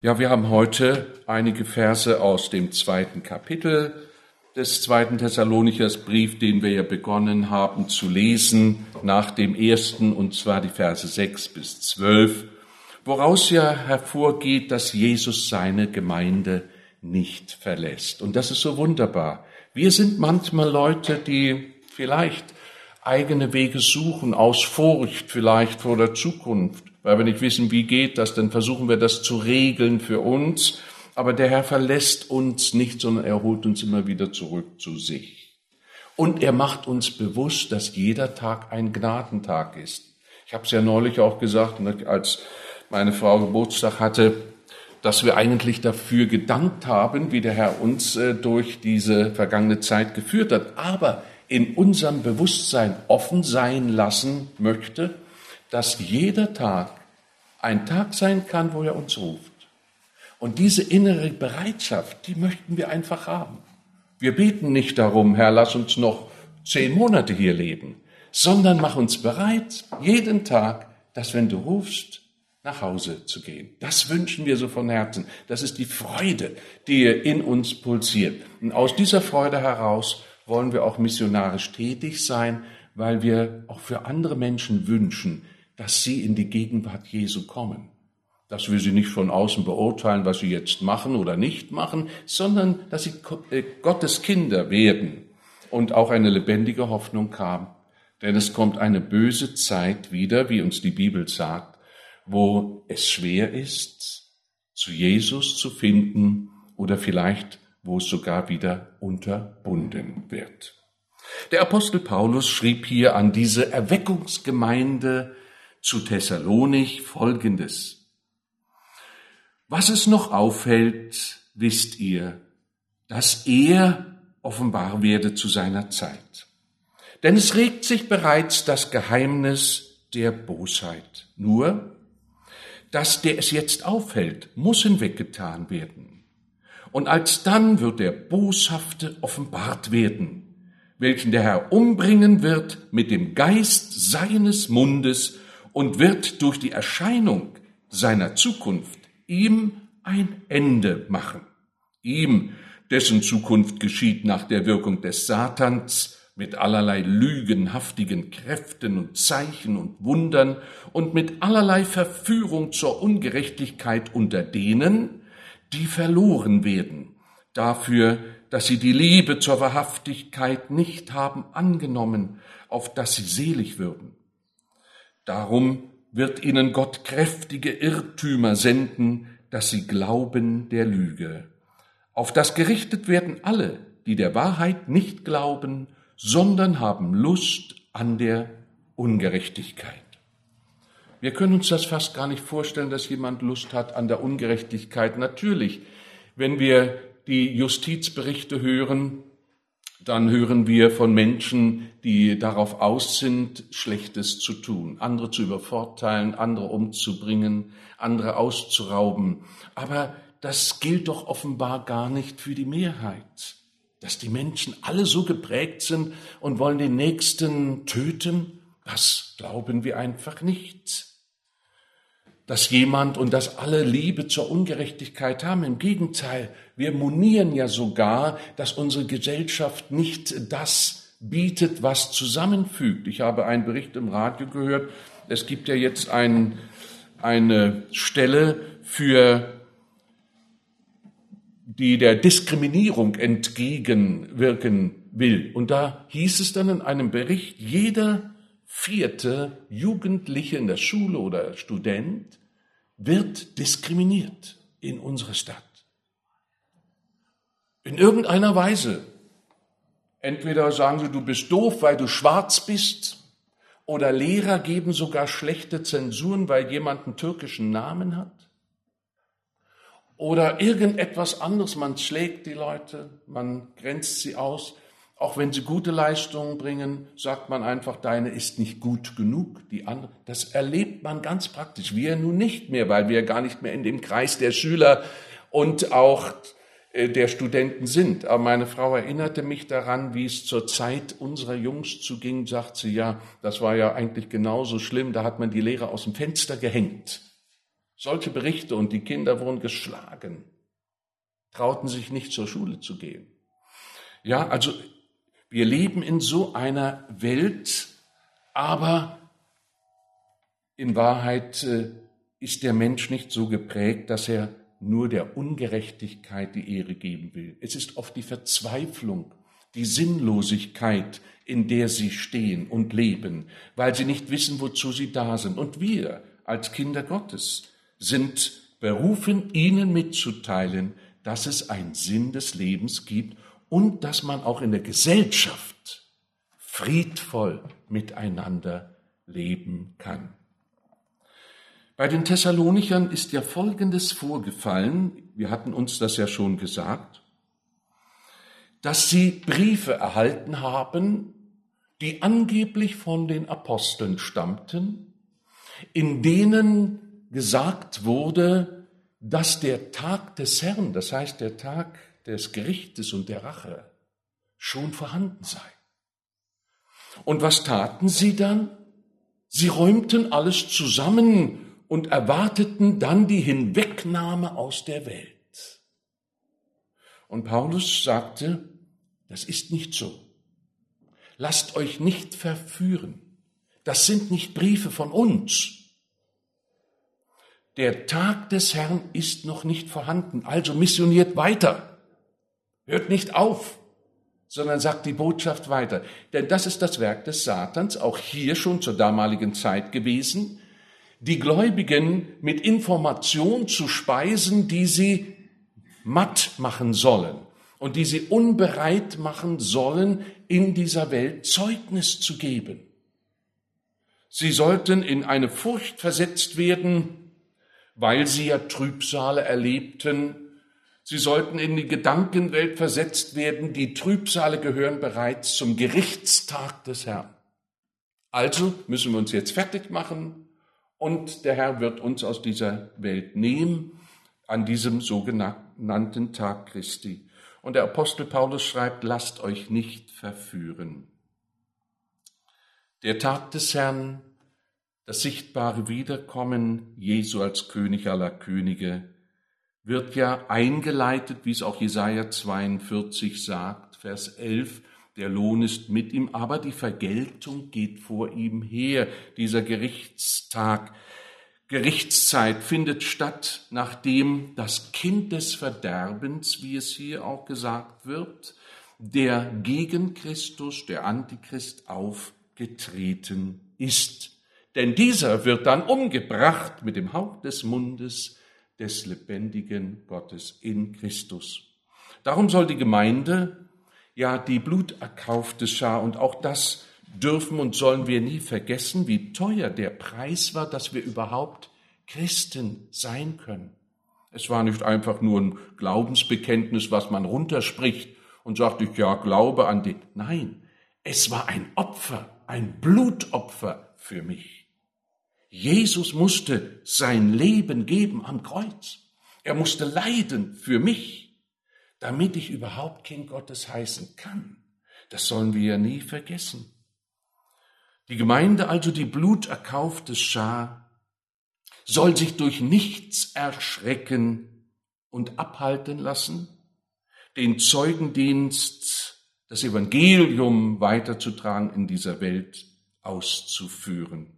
Ja, wir haben heute einige Verse aus dem 2. Kapitel des 2. Thessalonichersbrief, den wir ja begonnen haben zu lesen nach dem 1., und zwar die Verse 6 bis 12, woraus ja hervorgeht, dass Jesus seine Gemeinde nicht verlässt. Und das ist so wunderbar. Wir sind manchmal Leute, die vielleicht eigene Wege suchen, aus Furcht vielleicht vor der Zukunft. Weil wir nicht wissen, wie geht das, dann versuchen wir das zu regeln für uns. Aber der Herr verlässt uns nicht, sondern er holt uns immer wieder zurück zu sich. Und er macht uns bewusst, dass jeder Tag ein Gnadentag ist. Ich habe es ja neulich auch gesagt, als meine Frau Geburtstag hatte, dass wir eigentlich dafür gedankt haben, wie der Herr uns durch diese vergangene Zeit geführt hat. Aber in unserem Bewusstsein offen sein lassen möchte, dass jeder Tag ein Tag sein kann, wo er uns ruft. Und diese innere Bereitschaft, die möchten wir einfach haben. Wir beten nicht darum, Herr, lass uns noch 10 Monate hier leben, sondern mach uns bereit, jeden Tag, dass wenn du rufst, nach Hause zu gehen. Das wünschen wir so von Herzen. Das ist die Freude, die in uns pulsiert. Und aus dieser Freude heraus wollen wir auch missionarisch tätig sein, weil wir auch für andere Menschen wünschen, dass sie in die Gegenwart Jesu kommen. Dass wir sie nicht von außen beurteilen, was sie jetzt machen oder nicht machen, sondern dass sie Gottes Kinder werden und auch eine lebendige Hoffnung haben. Denn es kommt eine böse Zeit wieder, wie uns die Bibel sagt, wo es schwer ist, zu Jesus zu finden oder vielleicht, wo es sogar wieder unterbunden wird. Der Apostel Paulus schrieb hier an diese Erweckungsgemeinde zu Thessalonich Folgendes: Was es noch aufhält, wisst ihr, dass er offenbar werde zu seiner Zeit. Denn es regt sich bereits das Geheimnis der Bosheit. Nur, dass der es jetzt aufhält, muss hinweggetan werden. Und alsdann wird der Boshafte offenbart werden, welchen der Herr umbringen wird mit dem Geist seines Mundes und wird durch die Erscheinung seiner Zukunft ihm ein Ende machen. Ihm, dessen Zukunft geschieht nach der Wirkung des Satans, mit allerlei lügenhaftigen Kräften und Zeichen und Wundern und mit allerlei Verführung zur Ungerechtigkeit unter denen, die verloren werden, dafür, dass sie die Liebe zur Wahrhaftigkeit nicht haben angenommen, auf dass sie selig würden. Darum wird ihnen Gott kräftige Irrtümer senden, dass sie glauben der Lüge. Auf das gerichtet werden alle, die der Wahrheit nicht glauben, sondern haben Lust an der Ungerechtigkeit. Wir können uns das fast gar nicht vorstellen, dass jemand Lust hat an der Ungerechtigkeit. Natürlich, wenn wir die Justizberichte hören, dann hören wir von Menschen, die darauf aus sind, Schlechtes zu tun, andere zu übervorteilen, andere umzubringen, andere auszurauben. Aber das gilt doch offenbar gar nicht für die Mehrheit, dass die Menschen alle so geprägt sind und wollen den Nächsten töten. Das glauben wir einfach nicht. Dass jemand und dass alle Liebe zur Ungerechtigkeit haben. Im Gegenteil, wir monieren ja sogar, dass unsere Gesellschaft nicht das bietet, was zusammenfügt. Ich habe einen Bericht im Radio gehört, es gibt ja jetzt eine Stelle die der Diskriminierung entgegenwirken will. Und da hieß es dann in einem Bericht, jeder 4. Jugendliche in der Schule oder Student wird diskriminiert in unserer Stadt. In irgendeiner Weise. Entweder sagen sie, du bist doof, weil du schwarz bist, oder Lehrer geben sogar schlechte Zensuren, weil jemand einen türkischen Namen hat. Oder irgendetwas anderes, man schlägt die Leute, man grenzt sie aus. Auch wenn sie gute Leistungen bringen, sagt man einfach, deine ist nicht gut genug, die andere. Das erlebt man ganz praktisch. Wir nun nicht mehr, weil wir gar nicht mehr in dem Kreis der Schüler und auch der Studenten sind. Aber meine Frau erinnerte mich daran, wie es zur Zeit unserer Jungs zuging, sagt sie, ja, das war ja eigentlich genauso schlimm, da hat man die Lehrer aus dem Fenster gehängt. Solche Berichte, und die Kinder wurden geschlagen, trauten sich nicht zur Schule zu gehen. Ja, also wir leben in so einer Welt, aber in Wahrheit ist der Mensch nicht so geprägt, dass er nur der Ungerechtigkeit die Ehre geben will. Es ist oft die Verzweiflung, die Sinnlosigkeit, in der sie stehen und leben, weil sie nicht wissen, wozu sie da sind. Und wir als Kinder Gottes sind berufen, ihnen mitzuteilen, dass es einen Sinn des Lebens gibt und dass man auch in der Gesellschaft friedvoll miteinander leben kann. Bei den Thessalonichern ist ja Folgendes vorgefallen, wir hatten uns das ja schon gesagt, dass sie Briefe erhalten haben, die angeblich von den Aposteln stammten, in denen gesagt wurde, dass der Tag des Herrn, das heißt der Tag des Gerichtes und der Rache, schon vorhanden sei. Und was taten sie dann? Sie räumten alles zusammen und erwarteten dann die Hinwegnahme aus der Welt. Und Paulus sagte, das ist nicht so. Lasst euch nicht verführen. Das sind nicht Briefe von uns. Der Tag des Herrn ist noch nicht vorhanden, also missioniert weiter. Hört nicht auf, sondern sagt die Botschaft weiter. Denn das ist das Werk des Satans, auch hier schon zur damaligen Zeit gewesen, die Gläubigen mit Information zu speisen, die sie matt machen sollen und die sie unbereit machen sollen, in dieser Welt Zeugnis zu geben. Sie sollten in eine Furcht versetzt werden, weil sie ja Trübsale erlebten. Sie sollten in die Gedankenwelt versetzt werden. Die Trübsale gehören bereits zum Gerichtstag des Herrn. Also müssen wir uns jetzt fertig machen und der Herr wird uns aus dieser Welt nehmen an diesem sogenannten Tag Christi. Und der Apostel Paulus schreibt, lasst euch nicht verführen. Der Tag des Herrn, das sichtbare Wiederkommen Jesu als König aller Könige, wird ja eingeleitet, wie es auch Jesaja 42 sagt, Vers 11, der Lohn ist mit ihm, aber die Vergeltung geht vor ihm her. Dieser Gerichtstag, Gerichtszeit findet statt, nachdem das Kind des Verderbens, wie es hier auch gesagt wird, der gegen Christus, der Antichrist, aufgetreten ist. Denn dieser wird dann umgebracht mit dem Hauch des Mundes des lebendigen Gottes in Christus. Darum soll die Gemeinde, ja die bluterkaufte Schar, und auch das dürfen und sollen wir nie vergessen, wie teuer der Preis war, dass wir überhaupt Christen sein können. Es war nicht einfach nur ein Glaubensbekenntnis, was man runterspricht und sagt, ich ja glaube an den. Nein, es war ein Opfer, ein Blutopfer für mich. Jesus musste sein Leben geben am Kreuz. Er musste leiden für mich, damit ich überhaupt Kind Gottes heißen kann. Das sollen wir ja nie vergessen. Die Gemeinde, also die bluterkaufte Schar, soll sich durch nichts erschrecken und abhalten lassen, den Zeugendienst, das Evangelium weiterzutragen, in dieser Welt auszuführen.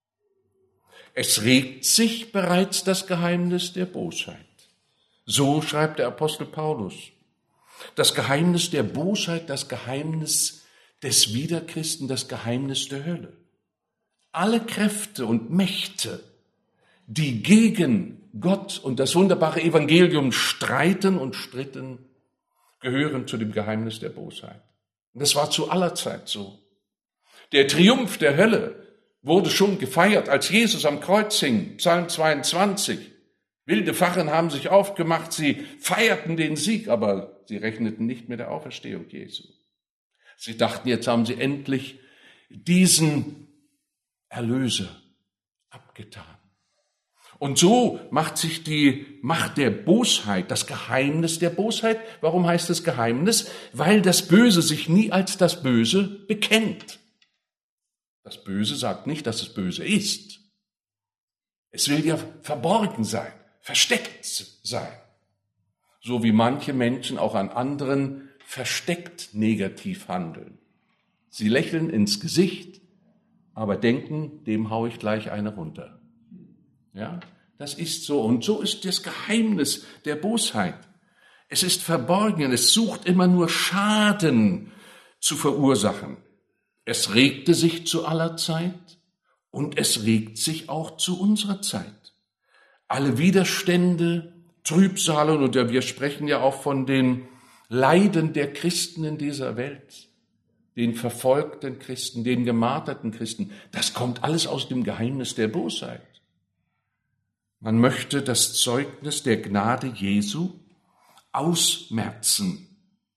Es regt sich bereits das Geheimnis der Bosheit. So schreibt der Apostel Paulus. Das Geheimnis der Bosheit, das Geheimnis des Wiederchristen, das Geheimnis der Hölle. Alle Kräfte und Mächte, die gegen Gott und das wunderbare Evangelium streiten und stritten, gehören zu dem Geheimnis der Bosheit. Und das war zu aller Zeit so. Der Triumph der Hölle wurde schon gefeiert, als Jesus am Kreuz hing, Psalm 22. Wilde Fachen haben sich aufgemacht, sie feierten den Sieg, aber sie rechneten nicht mit der Auferstehung Jesu. Sie dachten, jetzt haben sie endlich diesen Erlöser abgetan. Und so macht sich die Macht der Bosheit, das Geheimnis der Bosheit. Warum heißt es Geheimnis? Weil das Böse sich nie als das Böse bekennt. Das Böse sagt nicht, dass es böse ist. Es will ja verborgen sein, versteckt sein. So wie manche Menschen auch an anderen versteckt negativ handeln. Sie lächeln ins Gesicht, aber denken, dem hau ich gleich eine runter. Ja, das ist so. Und so ist das Geheimnis der Bosheit. Es ist verborgen, es sucht immer nur Schaden zu verursachen. Es regte sich zu aller Zeit und es regt sich auch zu unserer Zeit. Alle Widerstände, Trübsale, und wir sprechen ja auch von den Leiden der Christen in dieser Welt, den verfolgten Christen, den gemarterten Christen, das kommt alles aus dem Geheimnis der Bosheit. Man möchte das Zeugnis der Gnade Jesu ausmerzen.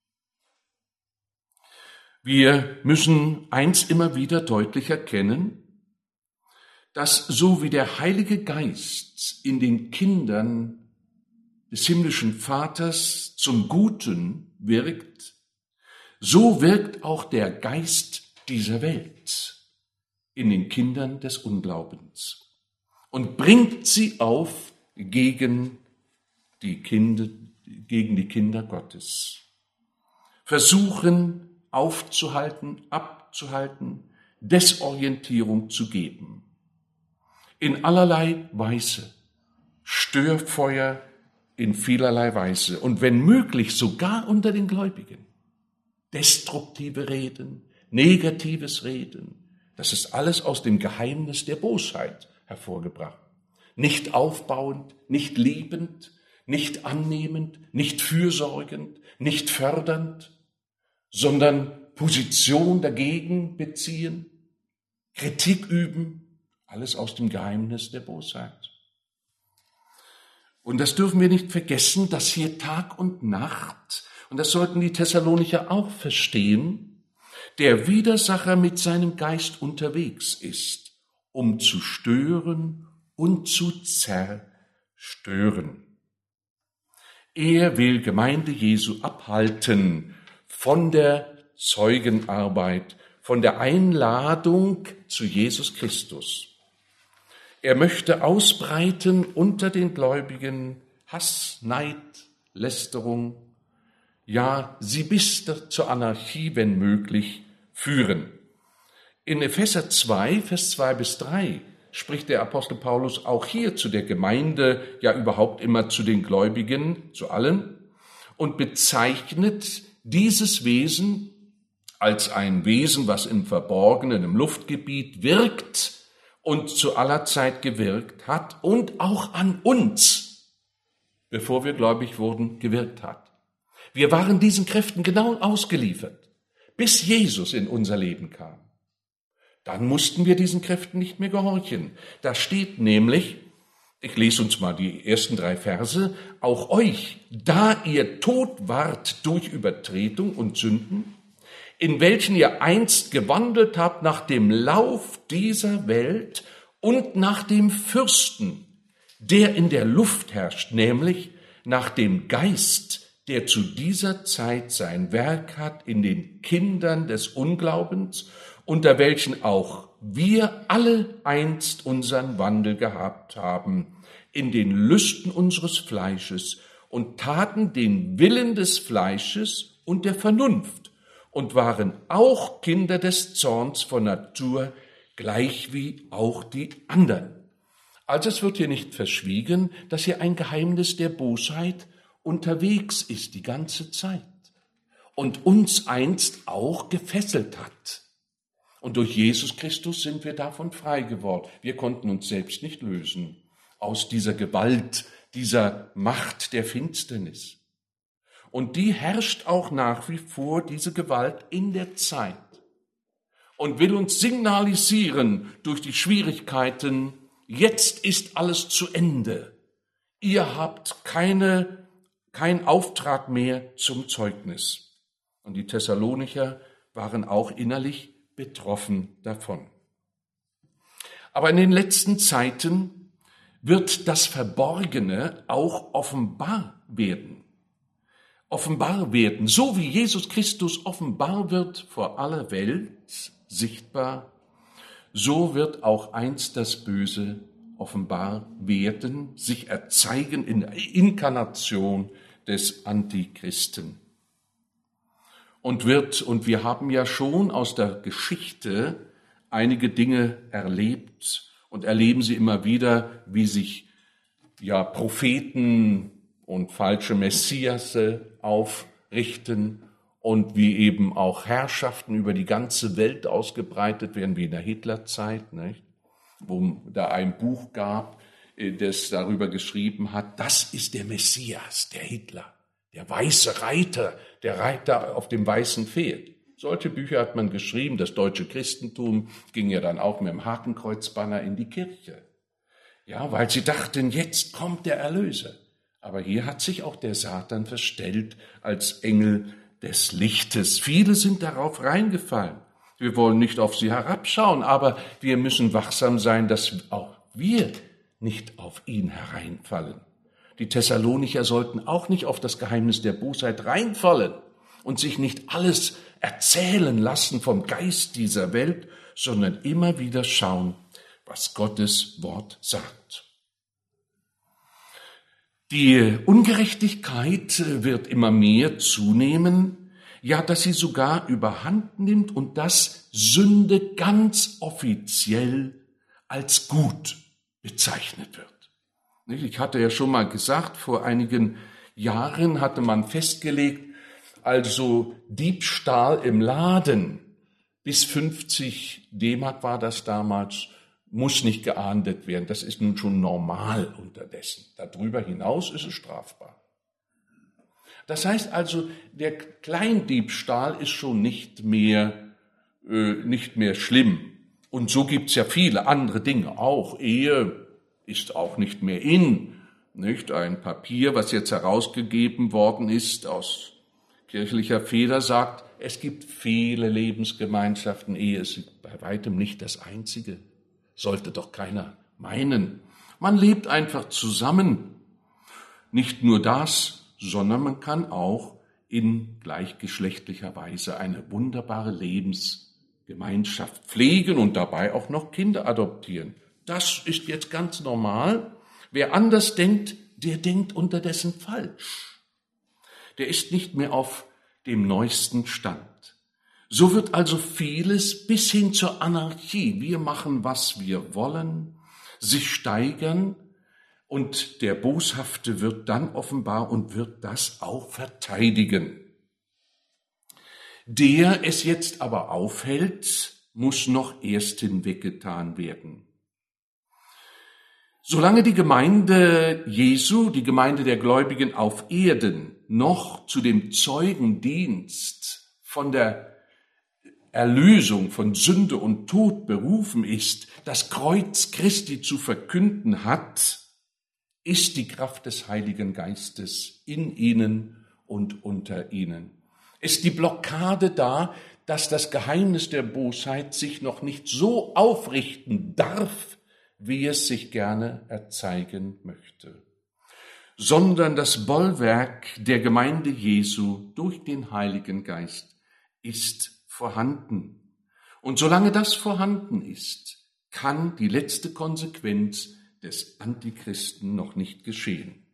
Wir müssen eins immer wieder deutlich erkennen, dass so wie der Heilige Geist in den Kindern des himmlischen Vaters zum Guten wirkt, so wirkt auch der Geist dieser Welt in den Kindern des Unglaubens und bringt sie auf gegen die Kinder Gottes. Versuchen aufzuhalten, abzuhalten, Desorientierung zu geben. In allerlei Weise, Störfeuer in vielerlei Weise und wenn möglich sogar unter den Gläubigen. Destruktive Reden, negatives Reden, das ist alles aus dem Geheimnis der Bosheit hervorgebracht. Nicht aufbauend, nicht liebend, nicht annehmend, nicht fürsorgend, nicht fördernd, sondern Position dagegen beziehen, Kritik üben, alles aus dem Geheimnis der Bosheit. Und das dürfen wir nicht vergessen, dass hier Tag und Nacht, und das sollten die Thessalonicher auch verstehen, der Widersacher mit seinem Geist unterwegs ist, um zu stören und zu zerstören. Er will Gemeinde Jesu abhalten von der Zeugenarbeit, von der Einladung zu Jesus Christus. Er möchte ausbreiten unter den Gläubigen Hass, Neid, Lästerung, ja, sie bis zur Anarchie, wenn möglich, führen. In Epheser 2, Vers 2 bis 3 spricht der Apostel Paulus auch hier zu der Gemeinde, ja überhaupt immer zu den Gläubigen, zu allen, und bezeichnet dieses Wesen als ein Wesen, was im Verborgenen, im Luftgebiet wirkt und zu aller Zeit gewirkt hat und auch an uns, bevor wir gläubig wurden, gewirkt hat. Wir waren diesen Kräften genau ausgeliefert, bis Jesus in unser Leben kam. Dann mussten wir diesen Kräften nicht mehr gehorchen. Da steht nämlich, ich lese uns mal die ersten 3 Verse, auch euch, da ihr tot wart durch Übertretung und Sünden, in welchen ihr einst gewandelt habt nach dem Lauf dieser Welt und nach dem Fürsten, der in der Luft herrscht, nämlich nach dem Geist, der zu dieser Zeit sein Werk hat in den Kindern des Unglaubens, unter welchen auch wir alle einst unseren Wandel gehabt haben, in den Lüsten unseres Fleisches und taten den Willen des Fleisches und der Vernunft und waren auch Kinder des Zorns von Natur, gleich wie auch die anderen. Also es wird hier nicht verschwiegen, dass hier ein Geheimnis der Bosheit unterwegs ist die ganze Zeit und uns einst auch gefesselt hat. Und durch Jesus Christus sind wir davon frei geworden. Wir konnten uns selbst nicht lösen aus dieser Gewalt, dieser Macht der Finsternis. Und die herrscht auch nach wie vor, diese Gewalt in der Zeit und will uns signalisieren durch die Schwierigkeiten, jetzt ist alles zu Ende. Ihr habt kein Auftrag mehr zum Zeugnis. Und die Thessalonicher waren auch innerlich betroffen davon. Aber in den letzten Zeiten wird das Verborgene auch offenbar werden. Offenbar werden, so wie Jesus Christus offenbar wird vor aller Welt, sichtbar, so wird auch einst das Böse offenbar werden, sich erzeigen in der Inkarnation des Antichristen. Und wir haben ja schon aus der Geschichte einige Dinge erlebt und erleben sie immer wieder, wie sich Propheten und falsche Messiasse aufrichten und wie eben auch Herrschaften über die ganze Welt ausgebreitet werden, wie in der Hitlerzeit, nicht? Wo da ein Buch gab, das darüber geschrieben hat, das ist der Messias, der Hitler, der weiße Reiter, der Reiter auf dem weißen Pferd. Solche Bücher hat man geschrieben. Das deutsche Christentum ging ja dann auch mit dem Hakenkreuzbanner in die Kirche. Ja, weil sie dachten, jetzt kommt der Erlöser. Aber hier hat sich auch der Satan verstellt als Engel des Lichtes. Viele sind darauf reingefallen. Wir wollen nicht auf sie herabschauen, aber wir müssen wachsam sein, dass auch wir nicht auf ihn hereinfallen. Die Thessalonicher sollten auch nicht auf das Geheimnis der Bosheit reinfallen und sich nicht alles erzählen lassen vom Geist dieser Welt, sondern immer wieder schauen, was Gottes Wort sagt. Die Ungerechtigkeit wird immer mehr zunehmen, ja, dass sie sogar überhand nimmt und dass Sünde ganz offiziell als gut bezeichnet wird. Ich hatte ja schon mal gesagt, vor einigen Jahren hatte man festgelegt, also Diebstahl im Laden bis 50 D-Mark war das damals, muss nicht geahndet werden. Das ist nun schon normal unterdessen. Darüber hinaus ist es strafbar. Das heißt also, der Kleindiebstahl ist schon nicht mehr schlimm. Und so gibt's ja viele andere Dinge auch. Ehe ist auch nicht mehr in. Nicht? Ein Papier, was jetzt herausgegeben worden ist aus kirchlicher Feder, sagt, es gibt viele Lebensgemeinschaften. Ehe ist bei weitem nicht das einzige. Sollte doch keiner meinen. Man lebt einfach zusammen. Nicht nur das, sondern man kann auch in gleichgeschlechtlicher Weise eine wunderbare Lebensgemeinschaft pflegen und dabei auch noch Kinder adoptieren. Das ist jetzt ganz normal. Wer anders denkt, der denkt unterdessen falsch. Der ist nicht mehr auf dem neuesten Stand. So wird also vieles bis hin zur Anarchie, wir machen, was wir wollen, sich steigern und der Boshafte wird dann offenbar und wird das auch verteidigen. Der es jetzt aber aufhält, muss noch erst hinweggetan werden. Solange die Gemeinde Jesu, die Gemeinde der Gläubigen auf Erden, noch zu dem Zeugendienst von der Erlösung von Sünde und Tod berufen ist, das Kreuz Christi zu verkünden hat, ist die Kraft des Heiligen Geistes in ihnen und unter ihnen. Ist die Blockade da, dass das Geheimnis der Bosheit sich noch nicht so aufrichten darf, wie es sich gerne erzeigen möchte, sondern das Bollwerk der Gemeinde Jesu durch den Heiligen Geist ist vorhanden. Und solange das vorhanden ist, kann die letzte Konsequenz des Antichristen noch nicht geschehen.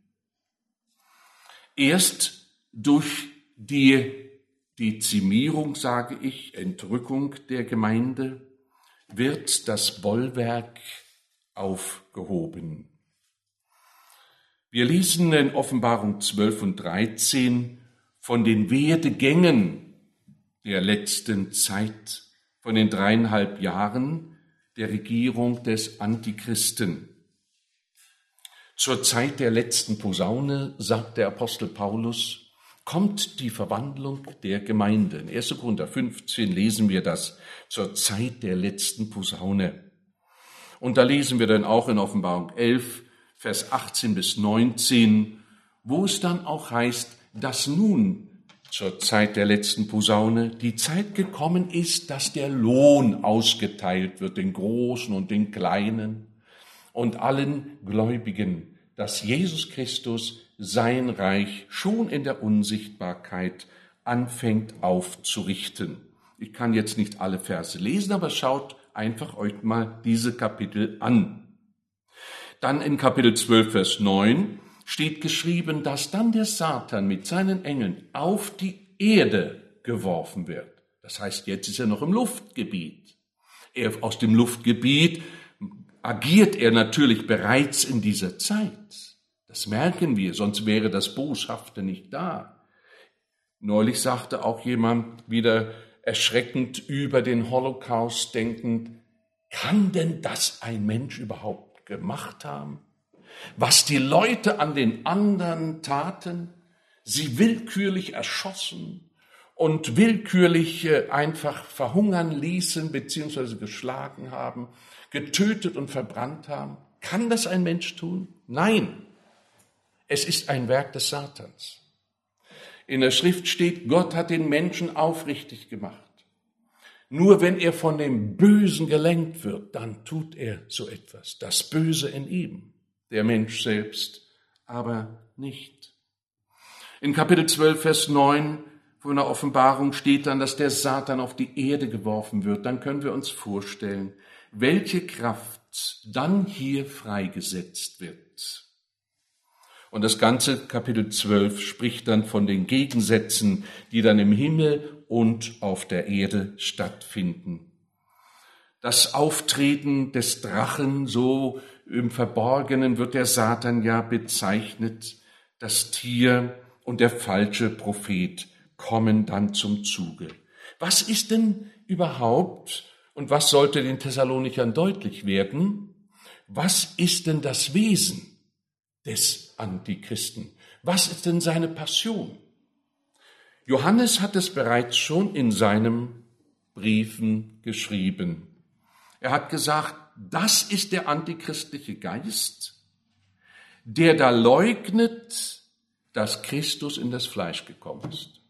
Erst durch die Dezimierung, sage ich, Entrückung der Gemeinde, wird das Bollwerk aufgehoben. Wir lesen in Offenbarung 12 und 13 von den Werdegängen der letzten Zeit, von den 3,5 Jahren der Regierung des Antichristen. Zur Zeit der letzten Posaune, sagt der Apostel Paulus, kommt die Verwandlung der Gemeinde. In 1. Korinther 15 lesen wir das, zur Zeit der letzten Posaune. Und da lesen wir dann auch in Offenbarung 11, Vers 18 bis 19, wo es dann auch heißt, dass nun zur Zeit der letzten Posaune die Zeit gekommen ist, dass der Lohn ausgeteilt wird, den Großen und den Kleinen und allen Gläubigen, dass Jesus Christus sein Reich schon in der Unsichtbarkeit anfängt aufzurichten. Ich kann jetzt nicht alle Verse lesen, aber schaut einfach euch mal diese Kapitel an. Dann in Kapitel 12, Vers 9 steht geschrieben, dass dann der Satan mit seinen Engeln auf die Erde geworfen wird. Das heißt, jetzt ist er noch im Luftgebiet. Aus dem Luftgebiet agiert er natürlich bereits in dieser Zeit. Das merken wir, sonst wäre das Boshafte nicht da. Neulich sagte auch jemand wieder erschreckend über den Holocaust denkend, kann denn das ein Mensch überhaupt gemacht haben? Was die Leute an den anderen taten, sie willkürlich erschossen und willkürlich einfach verhungern ließen, beziehungsweise geschlagen haben, getötet und verbrannt haben. Kann das ein Mensch tun? Nein, es ist ein Werk des Satans. In der Schrift steht, Gott hat den Menschen aufrichtig gemacht. Nur wenn er von dem Bösen gelenkt wird, dann tut er so etwas. Das Böse in ihm, der Mensch selbst, aber nicht. In Kapitel 12, Vers 9 von der Offenbarung steht dann, dass der Satan auf die Erde geworfen wird. Dann können wir uns vorstellen, welche Kraft dann hier freigesetzt wird. Und das ganze Kapitel 12 spricht dann von den Gegensätzen, die dann im Himmel und auf der Erde stattfinden. Das Auftreten des Drachen, so im Verborgenen wird der Satan ja bezeichnet. Das Tier und der falsche Prophet kommen dann zum Zuge. Was ist denn überhaupt und was sollte den Thessalonichern deutlich werden? Was ist denn das Wesen des Antichristen? Was ist denn seine Passion? Johannes hat es bereits schon in seinen Briefen geschrieben. Er hat gesagt, das ist der antichristliche Geist, der da leugnet, dass Christus in das Fleisch gekommen ist.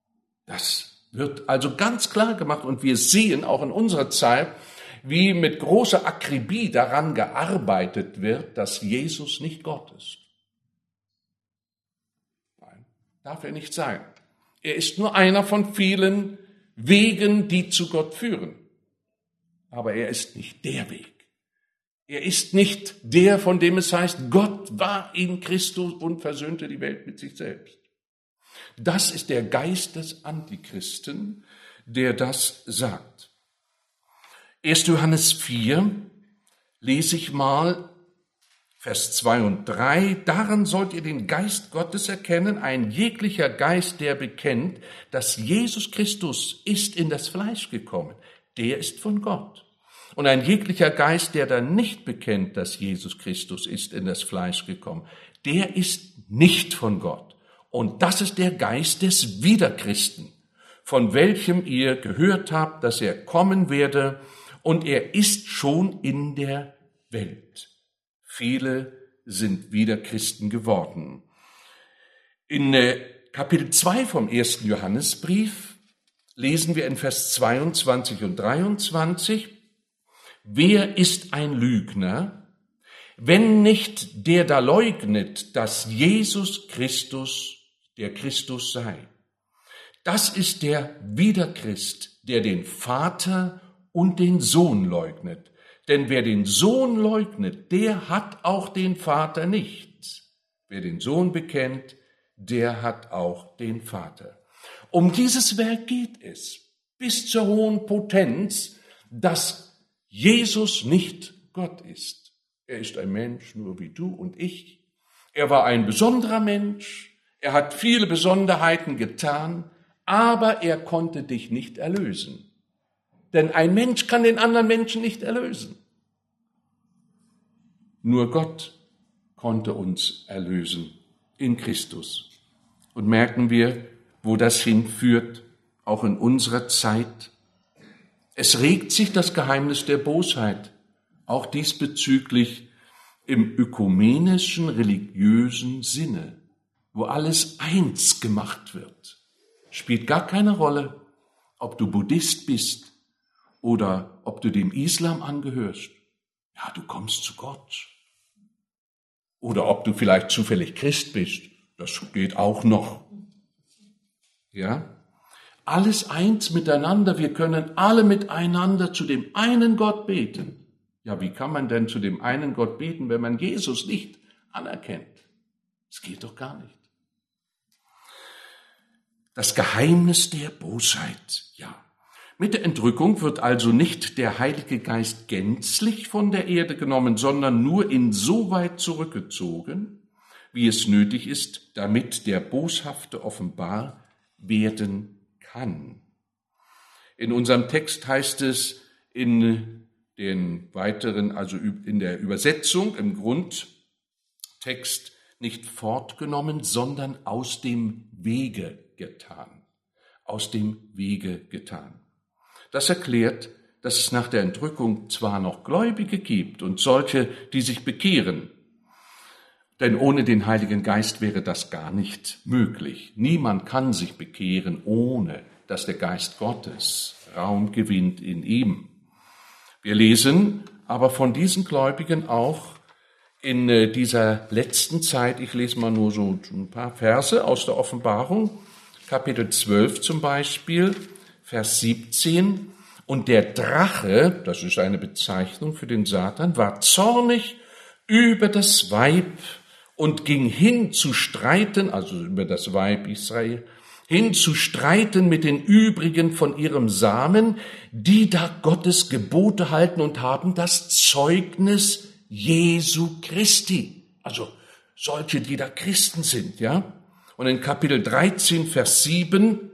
Das wird also ganz klar gemacht und wir sehen auch in unserer Zeit, wie mit großer Akribie daran gearbeitet wird, dass Jesus nicht Gott ist. Nein, darf er nicht sein. Er ist nur einer von vielen Wegen, die zu Gott führen. Aber er ist nicht der Weg. Er ist nicht der, von dem es heißt, Gott war in Christus und versöhnte die Welt mit sich selbst. Das ist der Geist des Antichristen, der das sagt. 1. Johannes 4 lese ich mal, Vers 2 und 3. Daran sollt ihr den Geist Gottes erkennen, ein jeglicher Geist, der bekennt, dass Jesus Christus ist in das Fleisch gekommen, der ist von Gott. Und ein jeglicher Geist, der dann nicht bekennt, dass Jesus Christus ist in das Fleisch gekommen, der ist nicht von Gott. Und das ist der Geist des Widerchristen, von welchem ihr gehört habt, dass er kommen werde, und er ist schon in der Welt. Viele sind Widerchristen geworden. In Kapitel 2 vom 1. Johannesbrief lesen wir in Vers 22 und 23, wer ist ein Lügner, wenn nicht der da leugnet, dass Jesus Christus der Christus sei? Das ist der Widerchrist, der den Vater und den Sohn leugnet. Denn wer den Sohn leugnet, der hat auch den Vater nicht. Wer den Sohn bekennt, der hat auch den Vater. Um dieses Werk geht es, bis zur hohen Potenz, dass Jesus nicht Gott ist. Er ist ein Mensch, nur wie du und ich. Er war ein besonderer Mensch. Er hat viele Besonderheiten getan, aber er konnte dich nicht erlösen. Denn ein Mensch kann den anderen Menschen nicht erlösen. Nur Gott konnte uns erlösen in Christus. Und merken wir, wo das hinführt, auch in unserer Zeit. Es regt sich das Geheimnis der Bosheit, auch diesbezüglich im ökumenischen, religiösen Sinne, wo alles eins gemacht wird. Spielt gar keine Rolle, ob du Buddhist bist oder ob du dem Islam angehörst. Ja, du kommst zu Gott. Oder ob du vielleicht zufällig Christ bist. Das geht auch noch. Ja? Alles eins miteinander. Wir können alle miteinander zu dem einen Gott beten. Ja, wie kann man denn zu dem einen Gott beten, wenn man Jesus nicht anerkennt? Das geht doch gar nicht. Das Geheimnis der Bosheit, ja. Mit der Entrückung wird also nicht der Heilige Geist gänzlich von der Erde genommen, sondern nur insoweit zurückgezogen, wie es nötig ist, damit der Boshafte offenbar werden kann. In unserem Text heißt es in den weiteren, also in der Übersetzung, im Grundtext nicht fortgenommen, sondern aus dem Wege getan. Aus dem Wege getan. Das erklärt, dass es nach der Entrückung zwar noch Gläubige gibt und solche, die sich bekehren, denn ohne den Heiligen Geist wäre das gar nicht möglich. Niemand kann sich bekehren, ohne dass der Geist Gottes Raum gewinnt in ihm. Wir lesen aber von diesen Gläubigen auch in dieser letzten Zeit, ich lese mal nur so ein paar Verse aus der Offenbarung, Kapitel 12 zum Beispiel, Vers 17, und der Drache, das ist eine Bezeichnung für den Satan, war zornig über das Weib und ging hin zu streiten, also über das Weib Israel, hin zu streiten mit den übrigen von ihrem Samen, die da Gottes Gebote halten und haben das Zeugnis Jesu Christi. Also solche, die da Christen sind, ja. Und in Kapitel 13, Vers 7,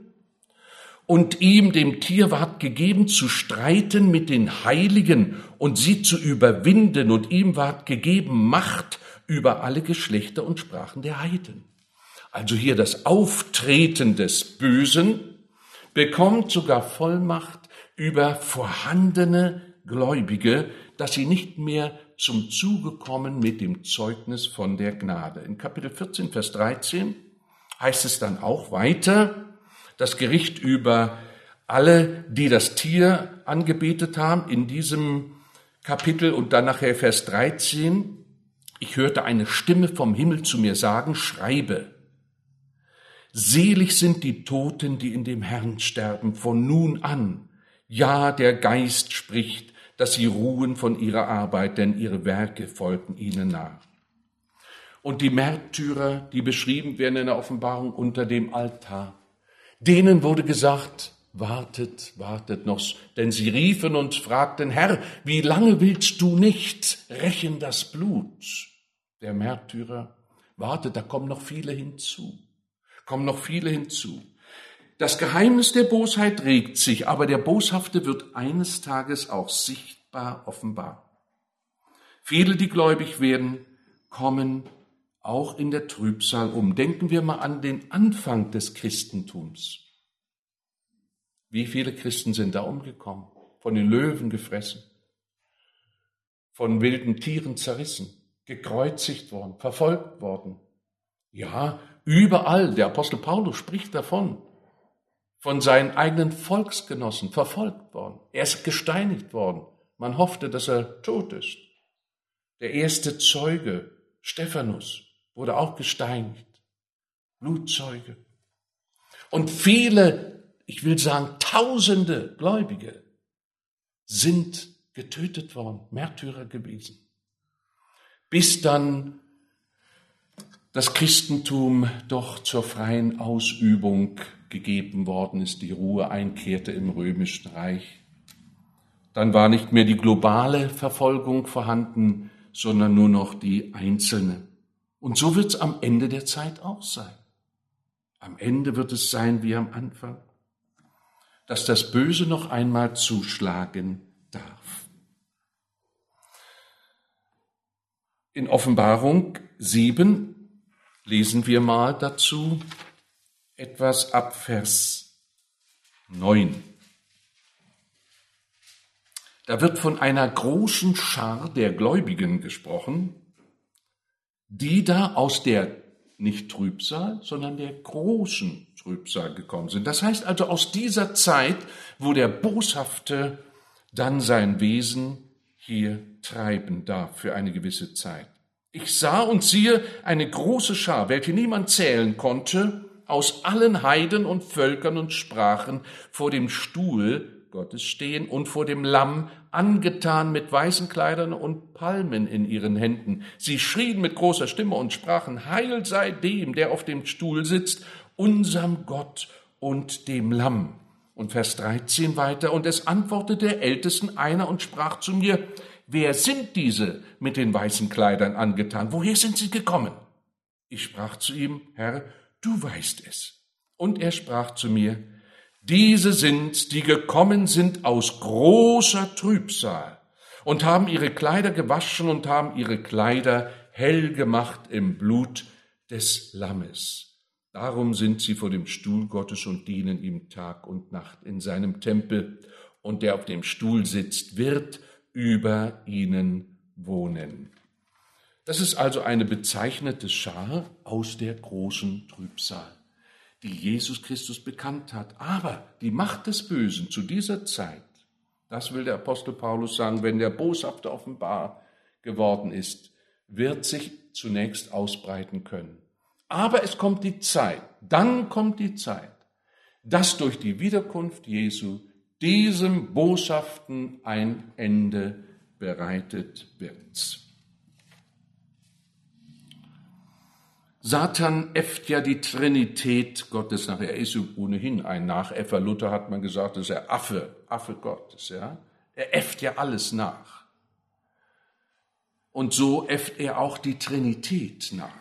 und ihm, dem Tier, ward gegeben, zu streiten mit den Heiligen und sie zu überwinden, und ihm ward gegeben Macht über alle Geschlechter und Sprachen der Heiden. Also hier das Auftreten des Bösen bekommt sogar Vollmacht über vorhandene Gläubige, dass sie nicht mehr zum Zuge kommen mit dem Zeugnis von der Gnade. In Kapitel 14, Vers 13 heißt es dann auch weiter, das Gericht über alle, die das Tier angebetet haben, in diesem Kapitel und dann nachher Vers 13. Ich hörte eine Stimme vom Himmel zu mir sagen, schreibe, selig sind die Toten, die in dem Herrn sterben, von nun an. Ja, der Geist spricht, dass sie ruhen von ihrer Arbeit, denn ihre Werke folgten ihnen nach. Und die Märtyrer, die beschrieben werden in der Offenbarung unter dem Altar, denen wurde gesagt, wartet, wartet noch, denn sie riefen und fragten, Herr, wie lange willst du nicht rächen das Blut der Märtyrer? Wartet, da kommen noch viele hinzu, Das Geheimnis der Bosheit regt sich, aber der Boshafte wird eines Tages auch sichtbar offenbar. Viele, die gläubig werden, kommen auch in der Trübsal um. Denken wir mal an den Anfang des Christentums. Wie viele Christen sind da umgekommen, von den Löwen gefressen, von wilden Tieren zerrissen, gekreuzigt worden, verfolgt worden. Ja, überall, der Apostel Paulus spricht davon, von seinen eigenen Volksgenossen verfolgt worden. Er ist gesteinigt worden. Man hoffte, dass er tot ist. Der erste Zeuge, Stephanus, wurde auch gesteinigt. Blutzeuge. Und viele, ich will sagen Tausende Gläubige sind getötet worden, Märtyrer gewesen. Bis dann das Christentum doch zur freien Ausübung gegeben worden ist, die Ruhe einkehrte im Römischen Reich. Dann war nicht mehr die globale Verfolgung vorhanden, sondern nur noch die einzelne. Und so wird es am Ende der Zeit auch sein. Am Ende wird es sein wie am Anfang, dass das Böse noch einmal zuschlagen darf. In Offenbarung 7 lesen wir mal dazu etwas ab Vers 9. Da wird von einer großen Schar der Gläubigen gesprochen, die da aus der nicht Trübsal, sondern der großen Trübsal gekommen sind. Das heißt also aus dieser Zeit, wo der Boshafte dann sein Wesen hier treiben darf für eine gewisse Zeit. Ich sah und siehe eine große Schar, welche niemand zählen konnte, aus allen Heiden und Völkern und Sprachen vor dem Stuhl Gottes stehen und vor dem Lamm, angetan mit weißen Kleidern und Palmen in ihren Händen. Sie schrien mit großer Stimme und sprachen, Heil sei dem, der auf dem Stuhl sitzt, unserem Gott und dem Lamm. Und Vers 13 weiter, und es antwortete der Ältesten einer und sprach zu mir, wer sind diese mit den weißen Kleidern angetan? Woher sind sie gekommen? Ich sprach zu ihm, Herr, du weißt es. Und er sprach zu mir, diese sind's, die gekommen sind aus großer Trübsal und haben ihre Kleider gewaschen und haben ihre Kleider hell gemacht im Blut des Lammes. Darum sind sie vor dem Stuhl Gottes und dienen ihm Tag und Nacht in seinem Tempel. Und der auf dem Stuhl sitzt, wird über ihnen wohnen. Das ist also eine bezeichnete Schar aus der großen Trübsal, die Jesus Christus bekannt hat. Aber die Macht des Bösen zu dieser Zeit, das will der Apostel Paulus sagen, wenn der Boshafte offenbar geworden ist, wird sich zunächst ausbreiten können. Aber es kommt die Zeit, dann kommt die Zeit, dass durch die Wiederkunft Jesu diesem Boshaften ein Ende bereitet wird. Satan äfft ja die Trinität Gottes nach. Er ist ohnehin ein Nachäffer. Luther hat mal gesagt, das ist der Affe Gottes. Ja? Er äfft ja alles nach. Und so äfft er auch die Trinität nach.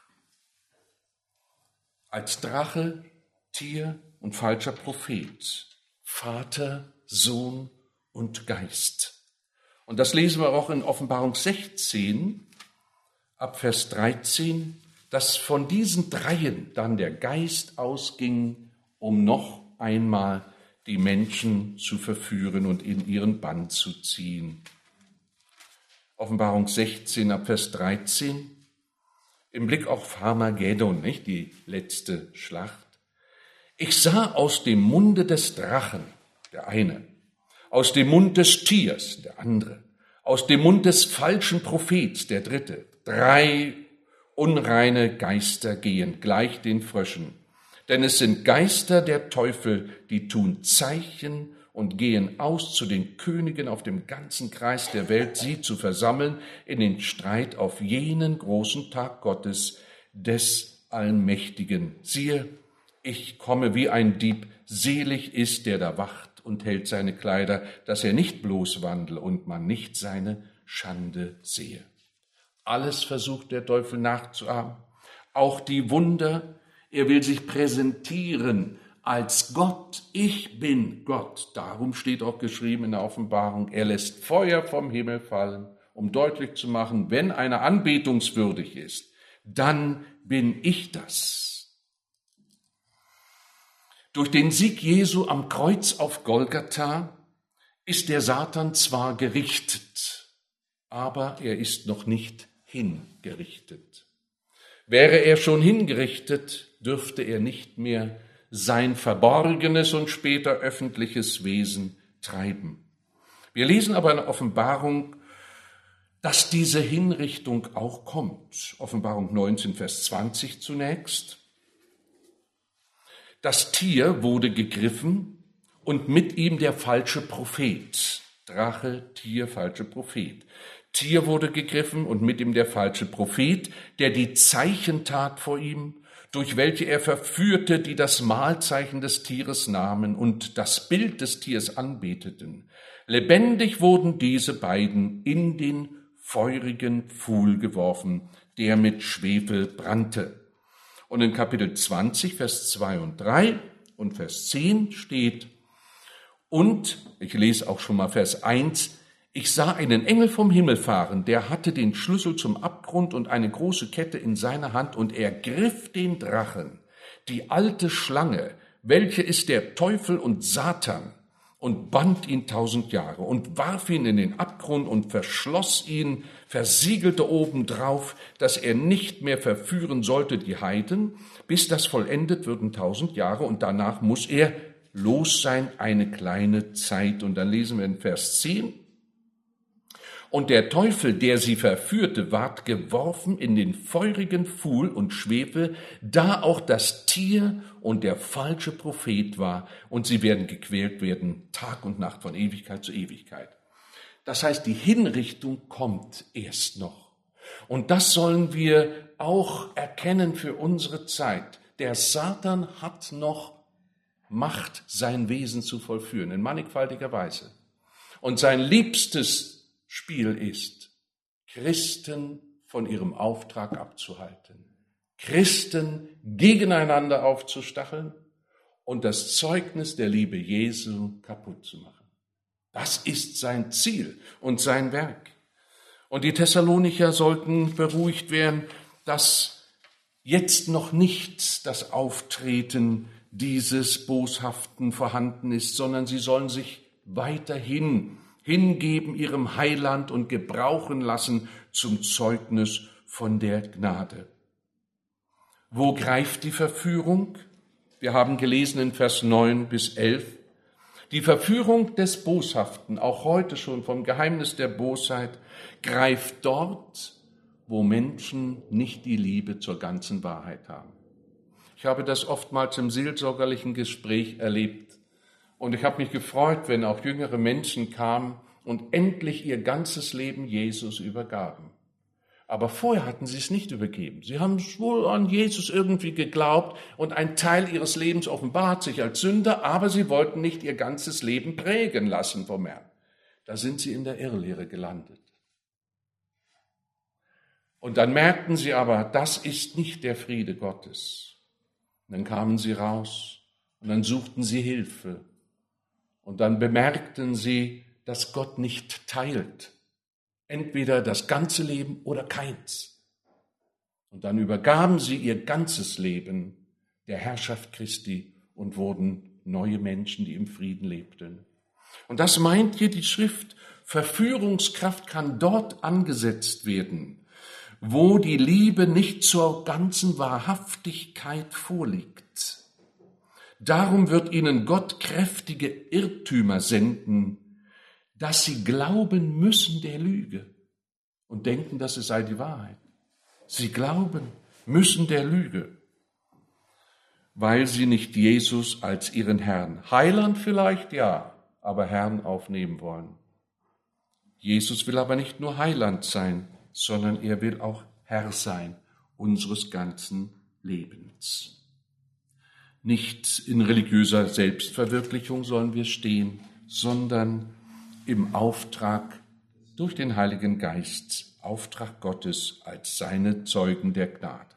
Als Drache, Tier und falscher Prophet, Vater, Sohn und Geist. Und das lesen wir auch in Offenbarung 16, ab Vers 13, dass von diesen dreien dann der Geist ausging, um noch einmal die Menschen zu verführen und in ihren Bann zu ziehen. Offenbarung 16, ab Vers 13, im Blick auf Armageddon, nicht die letzte Schlacht. Ich sah aus dem Munde des Drachen, der eine, aus dem Mund des Tiers, der andere, aus dem Mund des falschen Prophets, der dritte, 3 unreine Geister gehen, gleich den Fröschen. Denn es sind Geister der Teufel, die tun Zeichen und gehen aus zu den Königen auf dem ganzen Kreis der Welt, sie zu versammeln in den Streit auf jenen großen Tag Gottes, des Allmächtigen. Siehe, ich komme wie ein Dieb, selig ist, der da wacht und hält seine Kleider, dass er nicht bloß wandle und man nicht seine Schande sehe. Alles versucht der Teufel nachzuahmen, auch die Wunder. Er will sich präsentieren als Gott. Ich bin Gott. Darum steht auch geschrieben in der Offenbarung, er lässt Feuer vom Himmel fallen, um deutlich zu machen, wenn einer anbetungswürdig ist, dann bin ich das. Durch den Sieg Jesu am Kreuz auf Golgatha ist der Satan zwar gerichtet, aber er ist noch nicht hingerichtet. Wäre er schon hingerichtet, dürfte er nicht mehr sein verborgenes und später öffentliches Wesen treiben. Wir lesen aber in der Offenbarung, dass diese Hinrichtung auch kommt. Offenbarung 19, Vers 20 zunächst. Das Tier wurde gegriffen und mit ihm der falsche Prophet. Drache, Tier, falsche Prophet. Tier wurde gegriffen und mit ihm der falsche Prophet, der die Zeichen tat vor ihm, durch welche er verführte, die das Mahlzeichen des Tieres nahmen und das Bild des Tiers anbeteten. Lebendig wurden diese beiden in den feurigen Pfuhl geworfen, der mit Schwefel brannte. Und in Kapitel 20, Vers 2 und 3 und Vers 10 steht, und, ich lese auch schon mal Vers 1, ich sah einen Engel vom Himmel fahren, der hatte den Schlüssel zum Abgrund und eine große Kette in seiner Hand, und er griff den Drachen, die alte Schlange, welche ist der Teufel und Satan, und band ihn 1000 Jahre und warf ihn in den Abgrund und verschloss ihn, versiegelte obendrauf, dass er nicht mehr verführen sollte die Heiden, bis das vollendet würden 1000 Jahre, und danach muss er los sein eine kleine Zeit. Und dann lesen wir in Vers 10, Und der Teufel, der sie verführte, ward geworfen in den feurigen Pfuhl und Schwefel, da auch das Tier und der falsche Prophet war, und sie werden gequält werden, Tag und Nacht, von Ewigkeit zu Ewigkeit. Das heißt, die Hinrichtung kommt erst noch. Und das sollen wir auch erkennen für unsere Zeit. Der Satan hat noch Macht, sein Wesen zu vollführen, in mannigfaltiger Weise. Und sein liebstes Spiel ist, Christen von ihrem Auftrag abzuhalten, Christen gegeneinander aufzustacheln und das Zeugnis der Liebe Jesu kaputt zu machen. Das ist sein Ziel und sein Werk. Und die Thessalonicher sollten beruhigt werden, dass jetzt noch nicht das Auftreten dieses Boshaften vorhanden ist, sondern sie sollen sich weiterhin hingeben ihrem Heiland und gebrauchen lassen zum Zeugnis von der Gnade. Wo greift die Verführung? Wir haben gelesen in Vers 9 bis 11. Die Verführung des Boshaften, auch heute schon vom Geheimnis der Bosheit, greift dort, wo Menschen nicht die Liebe zur ganzen Wahrheit haben. Ich habe das oftmals im seelsorgerlichen Gespräch erlebt. Und ich habe mich gefreut, wenn auch jüngere Menschen kamen und endlich ihr ganzes Leben Jesus übergaben. Aber vorher hatten sie es nicht übergeben. Sie haben wohl an Jesus irgendwie geglaubt und ein Teil ihres Lebens offenbart sich als Sünder, aber sie wollten nicht ihr ganzes Leben prägen lassen vom Herrn. Da sind sie in der Irrlehre gelandet. Und dann merkten sie aber, das ist nicht der Friede Gottes. Und dann kamen sie raus und dann suchten sie Hilfe. Und dann bemerkten sie, dass Gott nicht teilt. Entweder das ganze Leben oder keins. Und dann übergaben sie ihr ganzes Leben der Herrschaft Christi und wurden neue Menschen, die im Frieden lebten. Und das meint hier die Schrift, Verführungskraft kann dort angesetzt werden, wo die Liebe nicht zur ganzen Wahrhaftigkeit vorliegt. Darum wird ihnen Gott kräftige Irrtümer senden, dass sie glauben müssen der Lüge und denken, dass es sei die Wahrheit. Sie glauben müssen der Lüge, weil sie nicht Jesus als ihren Herrn, Heiland vielleicht, ja, aber Herrn aufnehmen wollen. Jesus will aber nicht nur Heiland sein, sondern er will auch Herr sein unseres ganzen Lebens. Nicht in religiöser Selbstverwirklichung sollen wir stehen, sondern im Auftrag durch den Heiligen Geist, Auftrag Gottes als seine Zeugen der Gnade.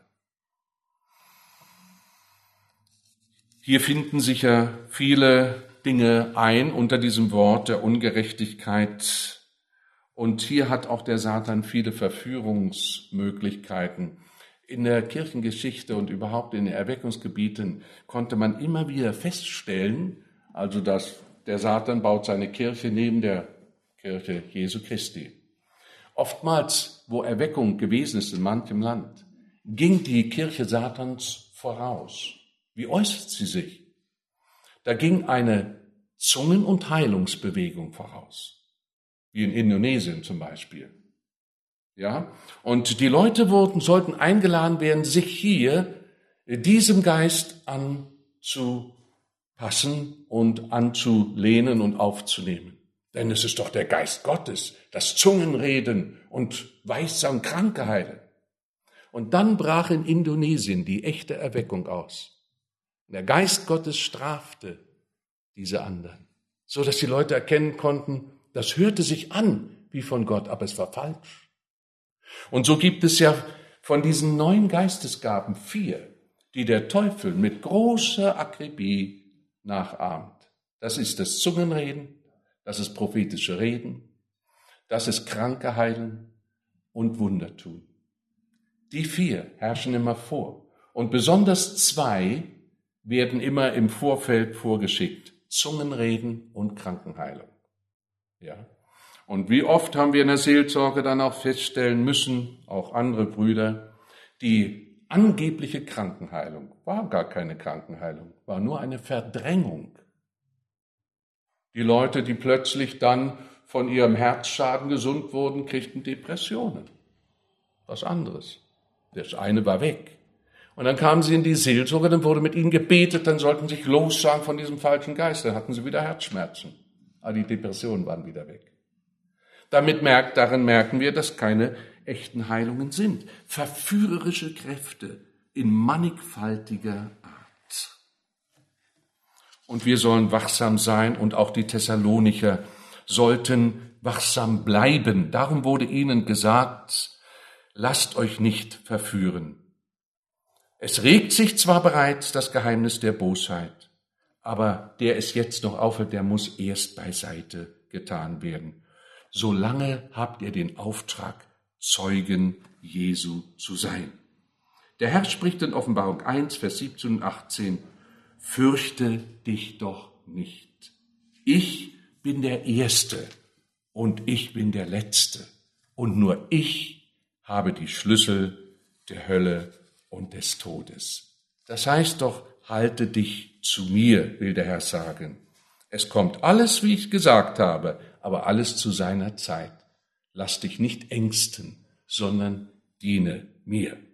Hier finden sich ja viele Dinge ein unter diesem Wort der Ungerechtigkeit. Und hier hat auch der Satan viele Verführungsmöglichkeiten. In der Kirchengeschichte und überhaupt in den Erweckungsgebieten konnte man immer wieder feststellen, also dass der Satan baut seine Kirche neben der Kirche Jesu Christi. Oftmals, wo Erweckung gewesen ist in manchem Land, ging die Kirche Satans voraus. Wie äußert sie sich? Da ging eine Zungen- und Heilungsbewegung voraus, wie in Indonesien zum Beispiel. Ja? Und die Leute sollten eingeladen werden, sich hier diesem Geist anzupassen und anzulehnen und aufzunehmen. Denn es ist doch der Geist Gottes, das Zungenreden und Weissam Kranke heilen. Und dann brach in Indonesien die echte Erweckung aus. Der Geist Gottes strafte diese anderen, so dass die Leute erkennen konnten, das hörte sich an wie von Gott, aber es war falsch. Und so gibt es ja von diesen 9 Geistesgaben 4, die der Teufel mit großer Akribie nachahmt. Das ist das Zungenreden, das ist prophetische Reden, das ist Kranke heilen und Wunder tun. Die 4 herrschen immer vor. Und besonders 2 werden immer im Vorfeld vorgeschickt. Zungenreden und Krankenheilung. Ja. Und wie oft haben wir in der Seelsorge dann auch feststellen müssen, auch andere Brüder, die angebliche Krankenheilung war gar keine Krankenheilung, war nur eine Verdrängung. Die Leute, die plötzlich dann von ihrem Herzschaden gesund wurden, kriegten Depressionen. Was anderes. Das eine war weg. Und dann kamen sie in die Seelsorge, dann wurde mit ihnen gebetet, dann sollten sie sich lossagen von diesem falschen Geist. Dann hatten sie wieder Herzschmerzen. Aber die Depressionen waren wieder weg. Darin merken wir, dass keine echten Heilungen sind. Verführerische Kräfte in mannigfaltiger Art. Und wir sollen wachsam sein und auch die Thessalonicher sollten wachsam bleiben. Darum wurde ihnen gesagt, lasst euch nicht verführen. Es regt sich zwar bereits das Geheimnis der Bosheit, aber der es jetzt noch aufhält, der muss erst beiseite getan werden. Solange habt ihr den Auftrag, Zeugen Jesu zu sein. Der Herr spricht in Offenbarung 1, Vers 17 und 18, fürchte dich doch nicht. Ich bin der Erste und ich bin der Letzte und nur ich habe die Schlüssel der Hölle und des Todes. Das heißt doch, halte dich zu mir, will der Herr sagen. Es kommt alles, wie ich gesagt habe, aber alles zu seiner Zeit. Lass dich nicht ängsten, sondern diene mir.